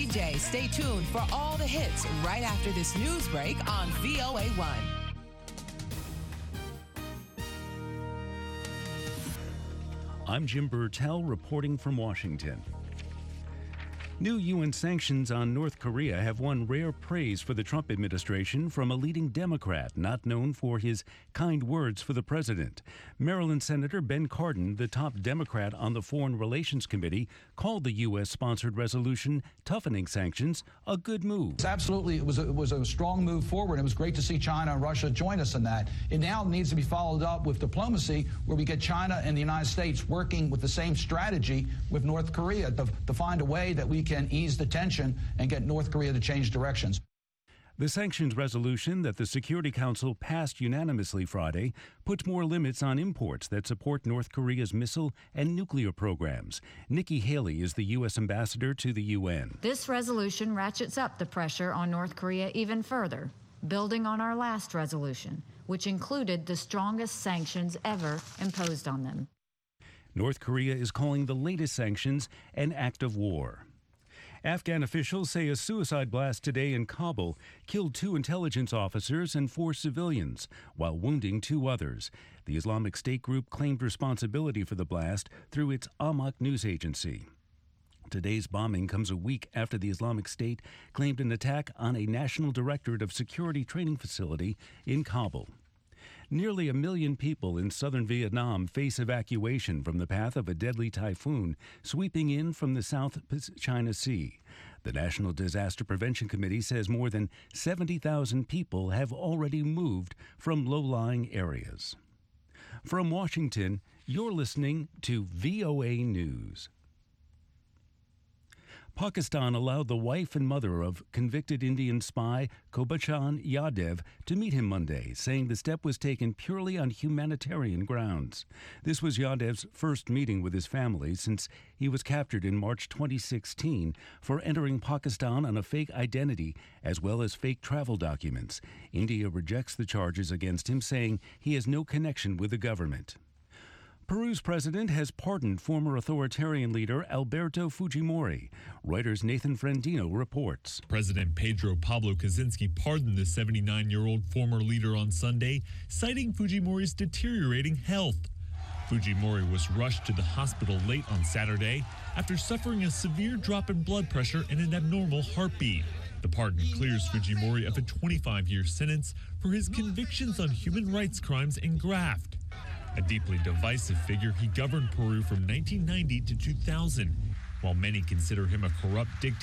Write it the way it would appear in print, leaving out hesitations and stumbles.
day. Stay tuned for all the hits right after this news break on VOA1. I'm Jim Burtell reporting from Washington. New UN sanctions on North Korea have won rare praise for the Trump administration from a leading Democrat not known for his kind words for the president. Maryland Senator Ben Cardin, the top Democrat on the Foreign Relations Committee, called the U.S.-sponsored resolution toughening sanctions a good move. Absolutely, it was a strong move forward. It was great to see China and Russia join us in that. It now needs to be followed up with diplomacy, where we get China and the United States working with the same strategy with North Korea to find a way that we can ease the tension and get North Korea to change directions. The sanctions resolution that the Security Council passed unanimously Friday puts more limits on imports that support North Korea's missile and nuclear programs. Nikki Haley is the U.S. ambassador to the UN. This resolution ratchets up the pressure on North Korea even further, building on our last resolution, which included the strongest sanctions ever imposed on them. North Korea is calling the latest sanctions an act of war. Afghan officials say a suicide blast today in Kabul killed 2 intelligence officers and 4 civilians, while wounding 2 others. The Islamic State group claimed responsibility for the blast through its Amaq news agency. Today's bombing comes a week after the Islamic State claimed an attack on a National Directorate of Security training facility in Kabul. Nearly 1 million people in southern Vietnam face evacuation from the path of a deadly typhoon sweeping in from the South China Sea. The National Disaster Prevention Committee says more than 70,000 people have already moved from low-lying areas. From Washington, you're listening to VOA News. Pakistan allowed the wife and mother of convicted Indian spy Kobachan Yadav to meet him Monday, saying the step was taken purely on humanitarian grounds. This was Yadav's first meeting with his family since he was captured in March 2016 for entering Pakistan on a fake identity as well as fake travel documents. India rejects the charges against him, saying he has no connection with the government. Peru's president has pardoned former authoritarian leader Alberto Fujimori. Reuters' Nathan Frendino reports. President Pedro Pablo Kaczynski pardoned the 79-year-old former leader on Sunday, citing Fujimori's deteriorating health. Fujimori was rushed to the hospital late on Saturday after suffering a severe drop in blood pressure and an abnormal heartbeat. The pardon clears Fujimori of a 25-year sentence for his convictions on human rights crimes and graft. A deeply divisive figure, he governed Peru from 1990 to 2000. While many consider him a corrupt dictator,